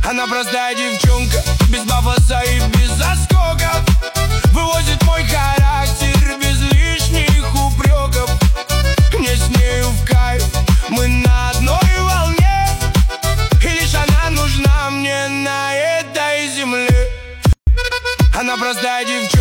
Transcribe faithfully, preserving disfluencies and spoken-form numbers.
Она простая девчонка, без пафоса и без заскоков. Вывозит мой характер без лишних упреков. Мне с нею в кайф, мы на одной волне. И лишь она нужна мне на этой земле. Она простая девчонка.